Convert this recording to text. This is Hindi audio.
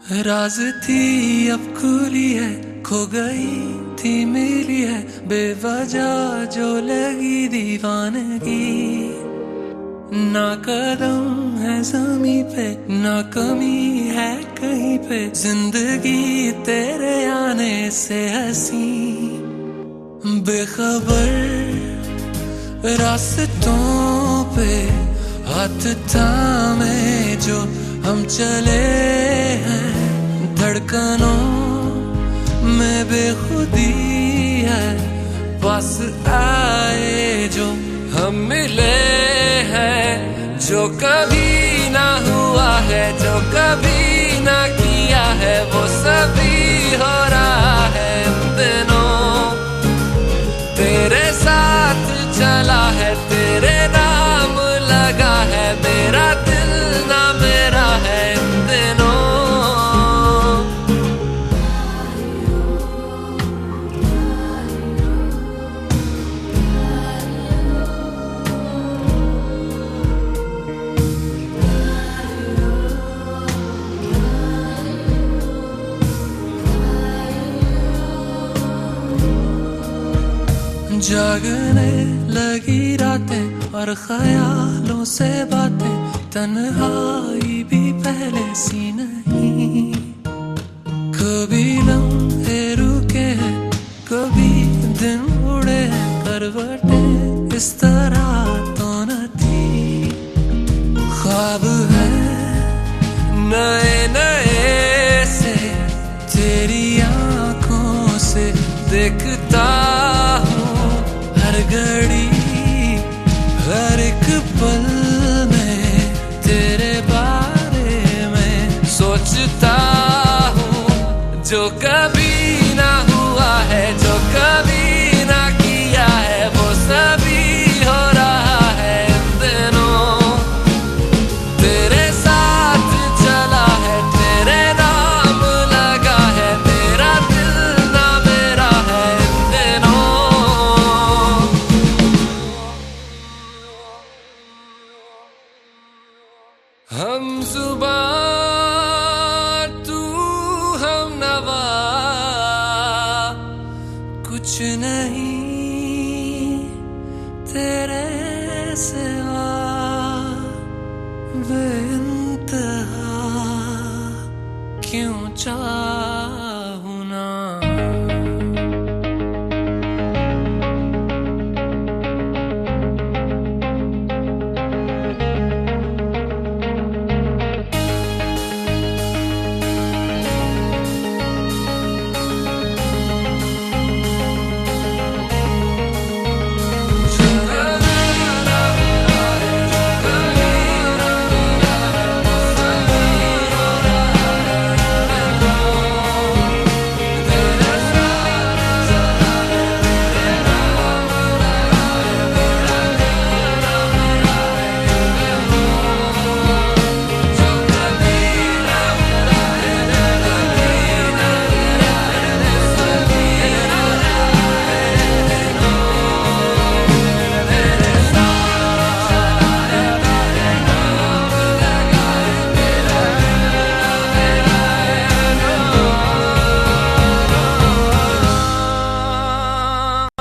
राज थी अब खुली है, खो गई थी मिली है, बेवजह जो लगी दीवानगी। ना कदम है ज़मीं पे, ना कमी है कहीं पे, जिंदगी तेरे आने से हंसी। बेखबर रास्तों पे हाथ थामे जो हम चले हैं, धड़कनों में बेखुदी है, पास आए जो हम मिले हैं। जो कभी ना हुआ है, जो कभी ना किया है, वो सभी हो रहा है इन दिनों। तेरे साथ चला है, तेरे नाम लगा है, मेरा दिल ना मेरा है इन दिनों। जागने लगी रातें और ख्यालों से बातें, तन्हाई भी पहले सी नहीं। कभी लम्हे रुके हैं, कभी दिन उड़े हैं, करवटें इस तरह तो न थी। ख्वाब है नए नए से तेरी आंखों से देखता हूँ, हर घड़ी हर एक पल में तेरे बारे में सोचता हूँ। जो कभी ना हुआ है, जो कभी ना किया है, वो सभी हो रहा है इन दिनों। तेरे साथ चला है, तेरे नाम लगा है, मेरा दिल ना मेरा है इन दिनों। हम जुबां तू हम नवा, कुछ नहीं तेरे सिवा, बेइंतहा क्यों चाह